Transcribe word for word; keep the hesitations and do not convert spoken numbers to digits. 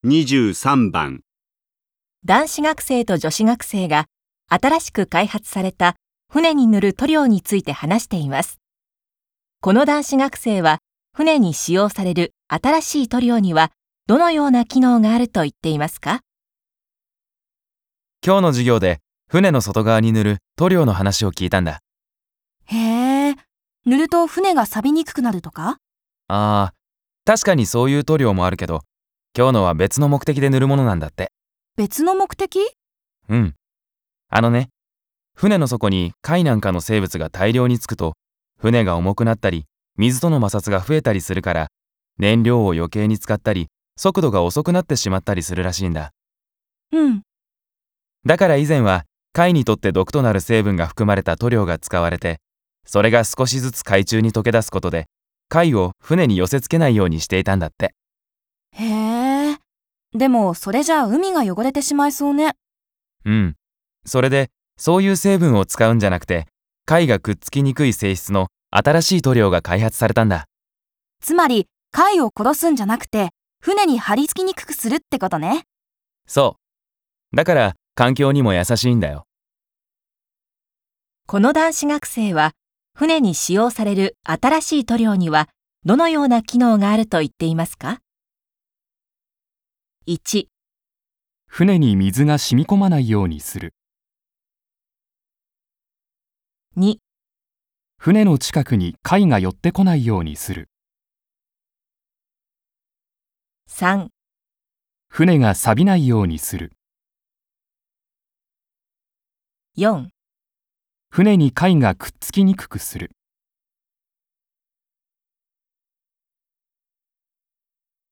にじゅうさんばん男子学生と女子学生が新しく開発された船に塗る塗料について話しています。この男子学生は船に使用される新しい塗料にはどのような機能があると言っていますか？ 今日の授業で船の外側に塗る塗料の話を聞いたんだ。 へえ、塗ると船が錆びにくくなるとか？ ああ、確かにそういう塗料もあるけど、今日のは別の目的で塗るものなんだって。 別の目的？ うん。あのね、船の底に貝なんかの生物が大量につくと、船が重くなったり、水との摩擦が増えたりするから、燃料を余計に使ったり、速度が遅くなってしまったりするらしいんだ。 うん。 だから以前は、貝にとって毒となる成分が含まれた塗料が使われて、それが少しずつ海中に溶け出すことで、貝を船に寄せ付けないようにしていたんだって。 へえ。でもそれじゃあ海が汚れてしまいそうね。 うん。それで、そういう成分を使うんじゃなくて、貝がくっつきにくい性質の新しい塗料が開発されたんだ。 つまり貝を殺すんじゃなくて、船に張り付きにくくするってことね。 そう。だから環境にも優しいんだよ。 この男子学生は船に使用される新しい塗料にはどのような機能があると言っていますか？いち、 船に水が染み込まないようにする。 に、 船の近くに貝が寄ってこないようにする。 さん、 船が錆びないようにする。 よん、 船に貝がくっつきにくくする。